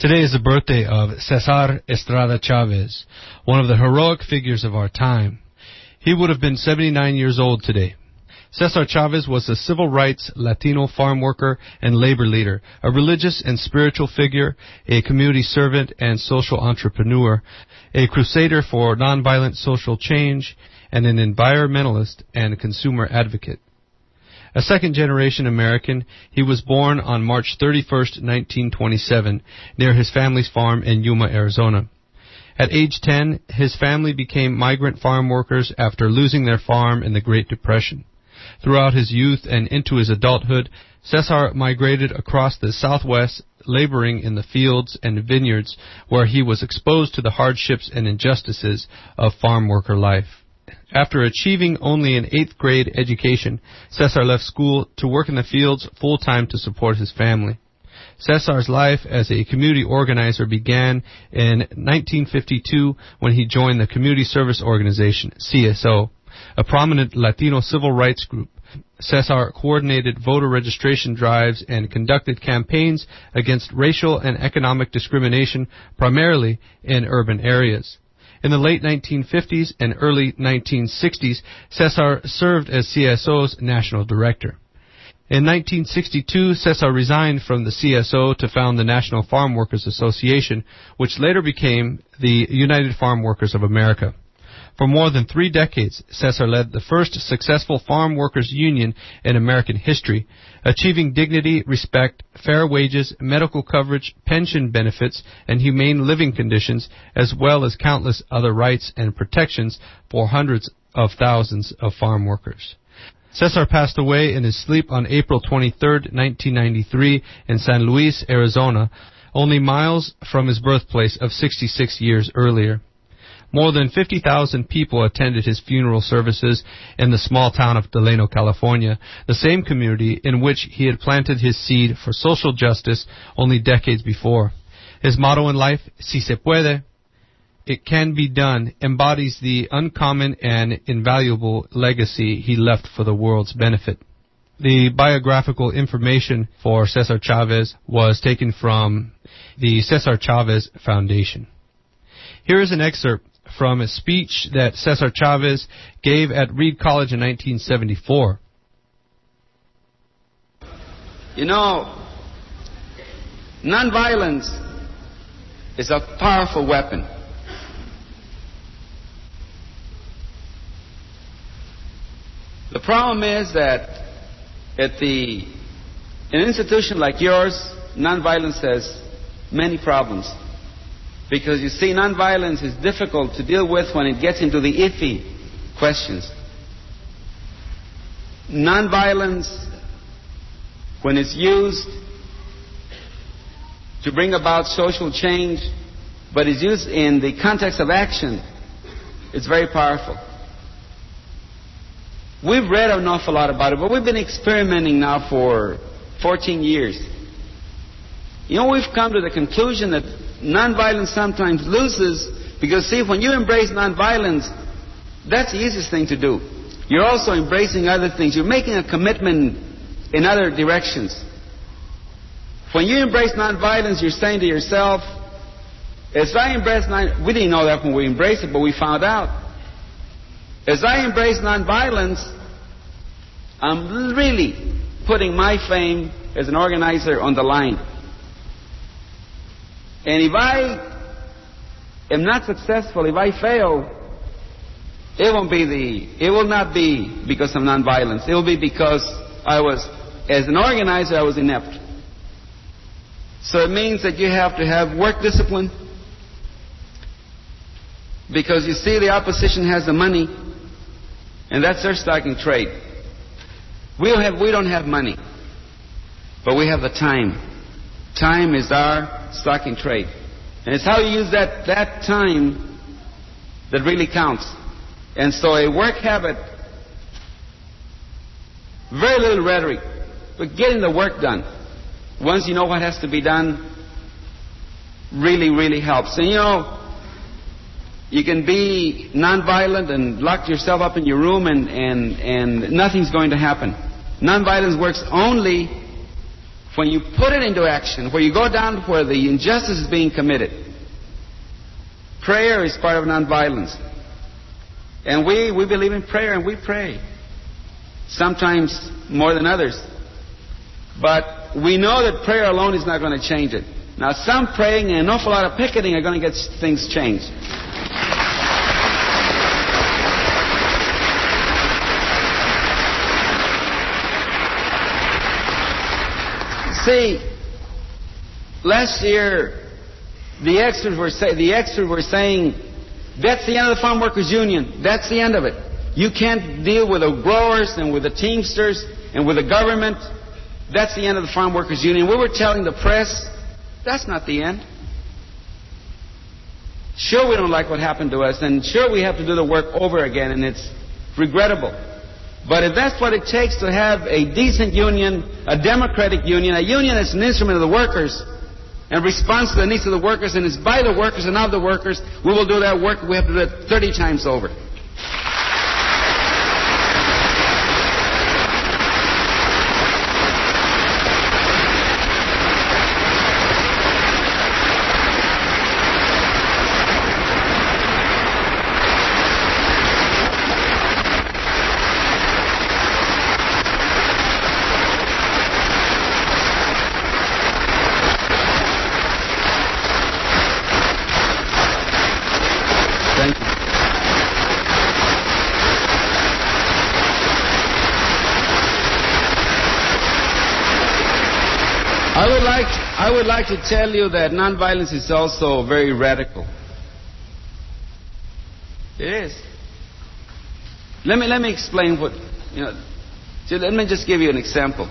Today is the birthday of Cesar Estrada Chavez, one of the heroic figures of our time. He would have been 79 years old today. Cesar Chavez was a civil rights Latino farm worker and labor leader, a religious and spiritual figure, a community servant and social entrepreneur, a crusader for nonviolent social change, and an environmentalist and consumer advocate. A second-generation American, he was born on March 31st, 1927, near his family's farm in Yuma, Arizona. At age 10, his family became migrant farm workers after losing their farm in the Great Depression. Throughout his youth and into his adulthood, Cesar migrated across the Southwest, laboring in the fields and vineyards where he was exposed to the hardships and injustices of farm worker life. After achieving only an 8th grade education, Cesar left school to work in the fields full-time to support his family. Cesar's life as a community organizer began in 1952 when he joined the Community Service Organization, CSO, a prominent Latino civil rights group. Cesar coordinated voter registration drives and conducted campaigns against racial and economic discrimination, primarily in urban areas. In the late 1950s and early 1960s, Cesar served as CSO's national director. In 1962, Cesar resigned from the CSO to found the National Farm Workers Association, which later became the United Farm Workers of America. For more than 3 decades, Cesar led the first successful farm workers union in American history, achieving dignity, respect, fair wages, medical coverage, pension benefits, and humane living conditions, as well as countless other rights and protections for hundreds of thousands of farm workers. Cesar passed away in his sleep on April 23, 1993, in San Luis, Arizona, only miles from his birthplace of 66 years earlier. More than 50,000 people attended his funeral services in the small town of Delano, California, the same community in which he had planted his seed for social justice only decades before. His motto in life, Si se puede, it can be done, embodies the uncommon and invaluable legacy he left for the world's benefit. The biographical information for Cesar Chavez was taken from the Cesar Chavez Foundation. Here is an excerpt from a speech that Cesar Chavez gave at Reed College in 1974. You know, nonviolence is a powerful weapon. The problem is that at an institution like yours, nonviolence has many problems. Because you see, nonviolence is difficult to deal with when it gets into the iffy questions. Nonviolence, when it's used to bring about social change, but is used in the context of action, it's very powerful. We've read an awful lot about it, but we've been experimenting now for 14 years. You know, we've come to the conclusion that nonviolence sometimes loses because, see, when you embrace nonviolence, that's the easiest thing to do. You're also embracing other things. You're making a commitment in other directions. When you embrace nonviolence, you're saying to yourself, as I embrace we didn't know that when we embraced it, but we found out. As I embrace nonviolence, I'm really putting my fame as an organizer on the line. And if I am not successful, if I fail, it will not be because of nonviolence. It will be because as an organizer, I was inept. So it means that you have to have work discipline, because you see, the opposition has the money, and that's their stock in trade. We don't have money, but we have the time. Time is our stock in trade. And it's how you use that time that really counts. And so a work habit, very little rhetoric, but getting the work done. Once you know what has to be done, really, really helps. And you know, you can be nonviolent and lock yourself up in your room and nothing's going to happen. Nonviolence works only when you put it into action, where you go down where the injustice is being committed, prayer is part of nonviolence. And we believe in prayer, and we pray. Sometimes more than others. But we know that prayer alone is not going to change it. Now, some praying and an awful lot of picketing are going to get things changed. See, last year, the experts were saying, that's the end of the Farm Workers Union. That's the end of it. You can't deal with the growers and with the Teamsters and with the government. That's the end of the Farm Workers Union. We were telling the press, that's not the end. Sure, we don't like what happened to us, and sure, we have to do the work over again, and it's regrettable. But if that's what it takes to have a decent union, a democratic union, a union that's an instrument of the workers and responds to the needs of the workers and is by the workers and of the workers, we will do that work. We have to do it 30 times over. I would like to tell you that nonviolence is also very radical. It is. Let me explain what, let me just give you an example.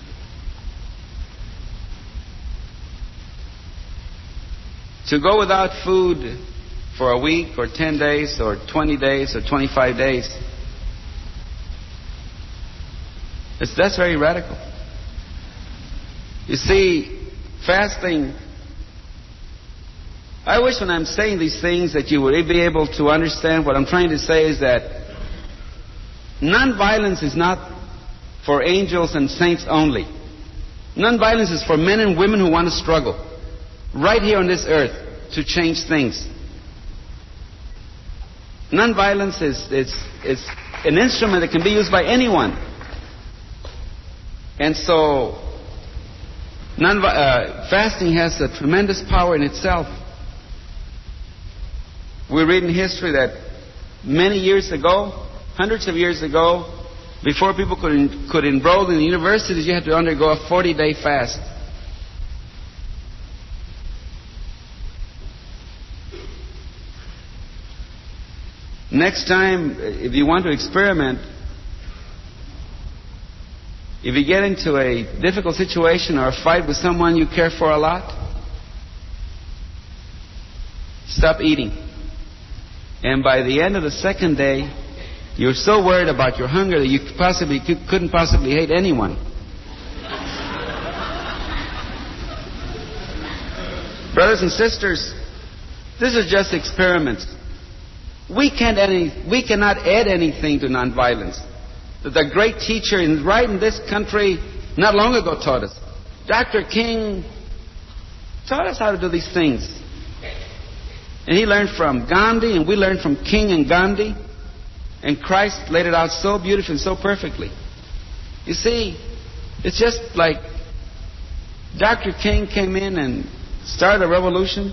To go without food for a week or 10 days or 20 days or 25 days, that's very radical. You see, fasting, I wish when I'm saying these things that you would be able to understand what I'm trying to say is that nonviolence is not for angels and saints only. Nonviolence is for men and women who want to struggle right here on this earth to change things. Nonviolence is an instrument that can be used by anyone. And so fasting has a tremendous power in itself. We read in history that many years ago, hundreds of years ago, before people could enroll in the universities, you had to undergo a 40-day fast. Next time, if you want to experiment, if you get into a difficult situation or a fight with someone you care for a lot, stop eating. And by the end of the second day, you're so worried about your hunger that you couldn't possibly hate anyone. Brothers and sisters, this is just experiments. We cannot add anything to nonviolence. The great teacher right in this country not long ago taught us. Dr. King taught us how to do these things. And he learned from Gandhi, and we learned from King and Gandhi. And Christ laid it out so beautifully and so perfectly. You see, it's just like Dr. King came in and started a revolution.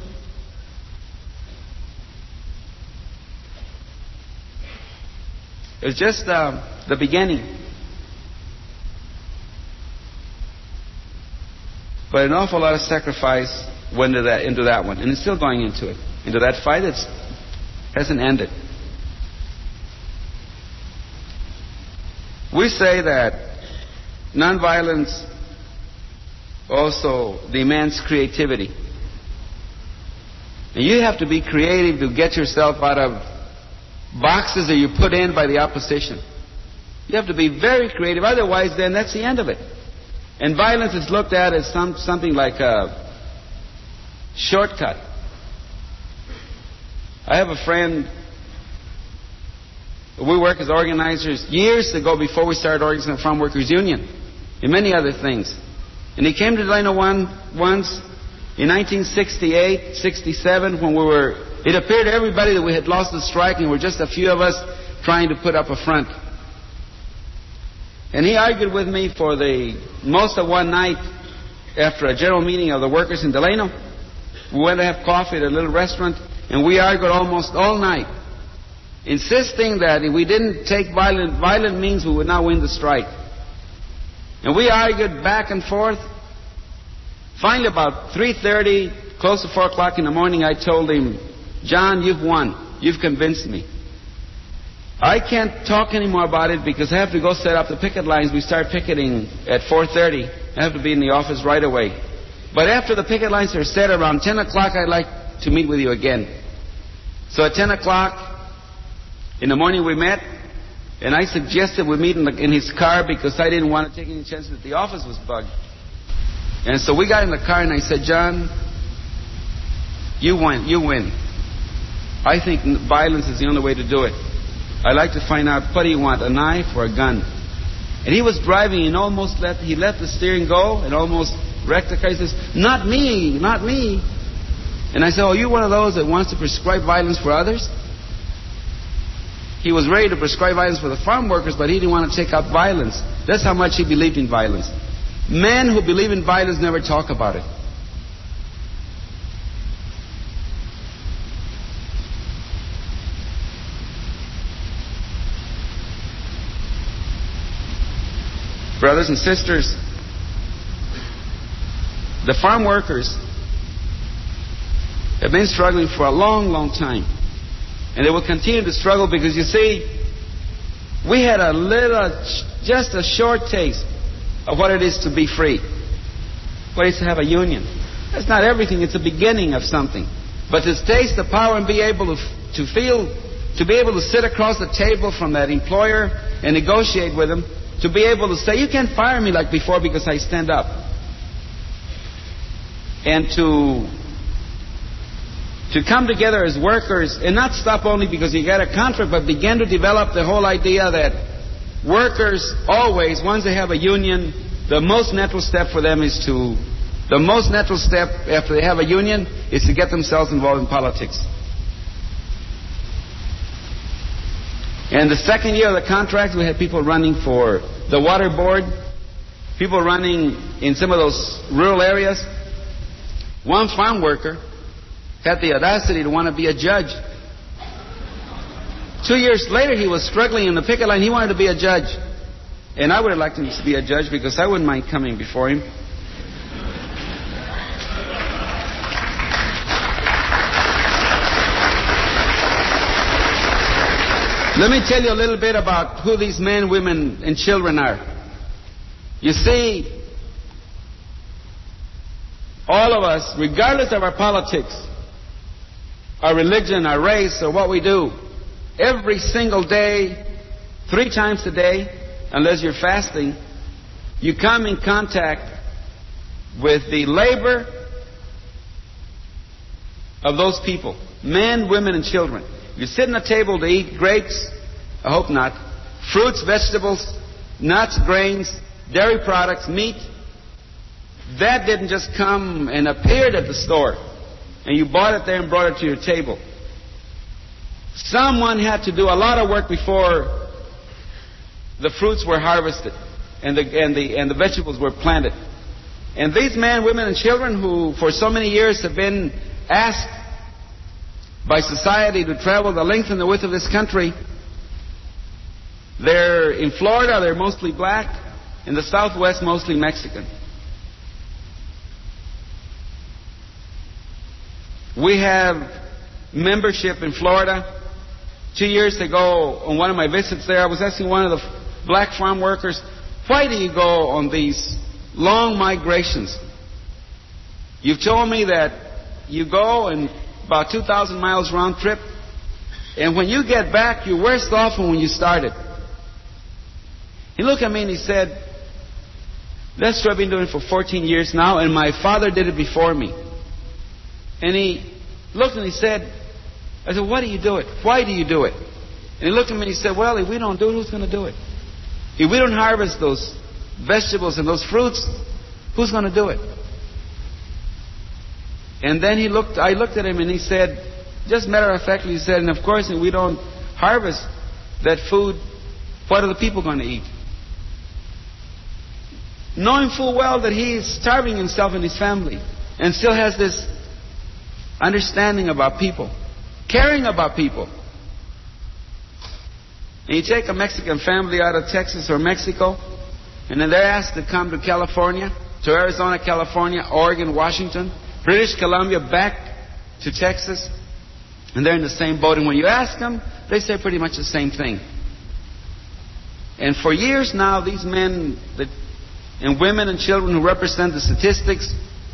It was just the beginning. But an awful lot of sacrifice went into that one. And it's still going into it. Into that fight that hasn't ended. We say that nonviolence also demands creativity. And you have to be creative to get yourself out of boxes that you put in by the opposition. You have to be very creative, otherwise then that's the end of it. And violence is looked at as something like a shortcut. I have a friend, we work as organizers years ago before we started organizing the Farm Workers Union and many other things. And he came to Delano once in 1968, 67, when it appeared to everybody that we had lost the strike and were just a few of us trying to put up a front. And he argued with me for the most of one night after a general meeting of the workers in Delano. We went to have coffee at a little restaurant, and we argued almost all night, insisting that if we didn't take violent means, we would not win the strike. And we argued back and forth. Finally, about 3:30, close to 4 o'clock in the morning, I told him, John, you've won. You've convinced me. I can't talk anymore about it because I have to go set up the picket lines. We start picketing at 4:30. I have to be in the office right away. But after the picket lines are set around 10 o'clock, I'd like to meet with you again. So at 10 o'clock in the morning we met, and I suggested we meet in his car because I didn't want to take any chances that the office was bugged. And so we got in the car and I said, John, you win. I think violence is the only way to do it. I'd like to find out, what do you want, a knife or a gun? And he was driving and he let the steering go and almost wrecked the car. He says, not me. And I said, oh, you one of those that wants to prescribe violence for others? He was ready to prescribe violence for the farm workers, but he didn't want to take up violence. That's how much he believed in violence. Men who believe in violence never talk about it. Brothers and sisters, the farm workers have been struggling for a long, long time. And they will continue to struggle because, you see, we had just a short taste of what it is to be free. What it is to have a union. That's not everything. It's the beginning of something. But to taste the power and be able to be able to sit across the table from that employer and negotiate with them, to be able to say, you can't fire me like before because I stand up. And to come together as workers and not stop only because you got a contract, but begin to develop the whole idea that workers always, once they have a union, the most natural step for them after they have a union is to get themselves involved in politics. And the second year of the contract, we had people running for the water board, people running in some of those rural areas. One farm worker had the audacity to want to be a judge. 2 years later, he was struggling in the picket line. He wanted to be a judge. And I would have liked him to be a judge because I wouldn't mind coming before him. Let me tell you a little bit about who these men, women, and children are. You see, all of us, regardless of our politics, our religion, our race, or what we do, every single day, 3 times a day, unless you're fasting, you come in contact with the labor of those people, men, women, and children. You sit at a table to eat grapes, I hope not, fruits, vegetables, nuts, grains, dairy products, meat. That didn't just come and appeared at the store and you bought it there and brought it to your table. Someone had to do a lot of work before the fruits were harvested and the vegetables were planted. And these men, women, and children who for so many years have been asked by society to travel the length and the width of this country, they're in Florida, they're mostly black, in the Southwest, mostly Mexican. We have membership in Florida. 2 years ago, on one of my visits there, I was asking one of the black farm workers, why do you go on these long migrations? You've told me that you go and about 2,000 miles round trip, and when you get back, you're worse off than when you started. He looked at me and he said, that's what I've been doing for 14 years now, and my father did it before me. And he looked and he said, I said, why do you do it? Why do you do it? And he looked at me and he said, well, if we don't do it, who's going to do it? If we don't harvest those vegetables and those fruits, Who's going to do it? And then I looked at him and he said, just matter-of-factly, he said, and of course, if we don't harvest that food, what are the people going to eat? Knowing full well that he is starving himself and his family, and still has this understanding about people, caring about people. And you take a Mexican family out of Texas or Mexico, and then they're asked to come to California, to Arizona, California, Oregon, Washington, British Columbia, back to Texas, and they're in the same boat. And when you ask them, they say pretty much the same thing. And for years now, these men and women and children who represent the statistics,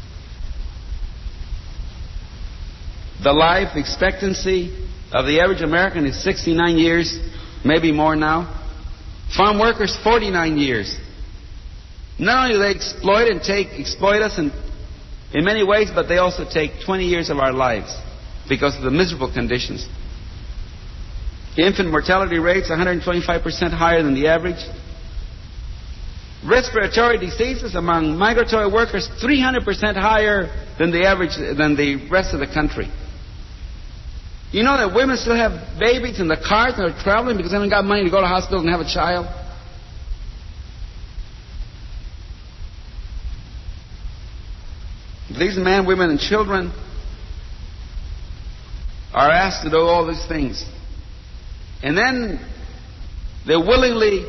the life expectancy of the average American is 69 years, maybe more now. Farm workers, 49 years. Not only do they exploit us in many ways, but they also take 20 years of our lives because of the miserable conditions. Infant mortality rates 125% higher than the average. Respiratory diseases among migratory workers 300% higher than the average, than the rest of the country. You know that women still have babies in the cars and they're traveling because they haven't got money to go to the hospital and have a child? These men, women, and children are asked to do all these things. And then they willingly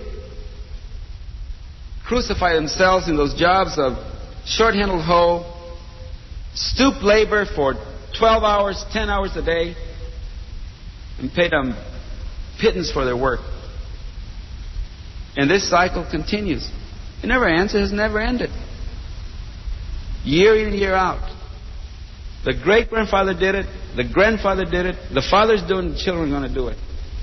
crucify themselves in those jobs of short-handled hoe, stoop labor for 12 hours, 10 hours a day, and pay them pittance for their work. And this cycle continues. It never ends. It has never ended. Year in, year out. The great-grandfather did it. The grandfather did it. The father's doing it. The children are going to do it.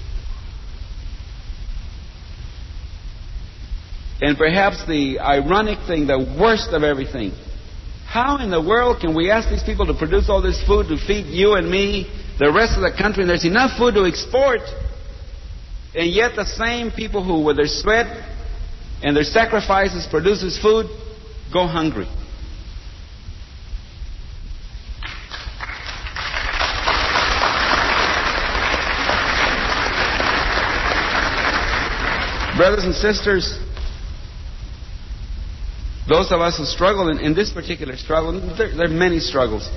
And perhaps the ironic thing, the worst of everything, how in the world can we ask these people to produce all this food to feed you and me, the rest of the country, and there's enough food to export, and yet the same people who, with their sweat and their sacrifices, produces food, go hungry? Brothers and sisters, those of us who struggle in this particular struggle, there are many struggles.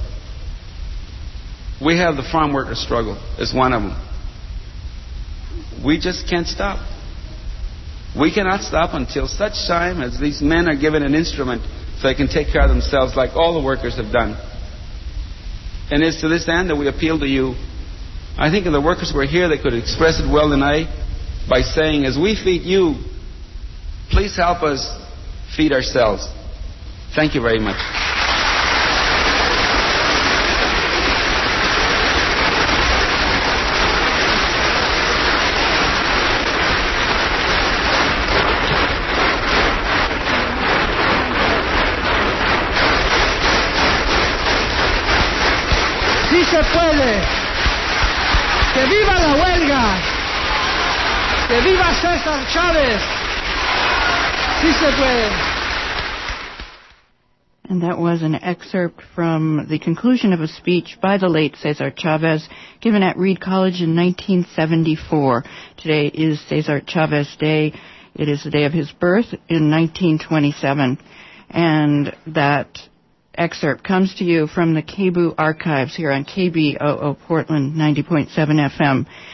We have the farm worker struggle as one of them. We just can't stop. We cannot stop until such time as these men are given an instrument so they can take care of themselves like all the workers have done. And it's to this end that we appeal to you. I think if the workers were here, they could express it well tonight by saying, as we feed you, please help us feed ourselves. Thank you very much. ¡Sí se puede! ¡Que viva la huelga! ¡Que viva César Chávez! ¡Sí se puede! And that was an excerpt from the conclusion of a speech by the late Cesar Chavez given at Reed College in 1974. Today is Cesar Chavez Day. It is the day of his birth in 1927. And that excerpt comes to you from the KBOO archives here on KBOO Portland 90.7 FM.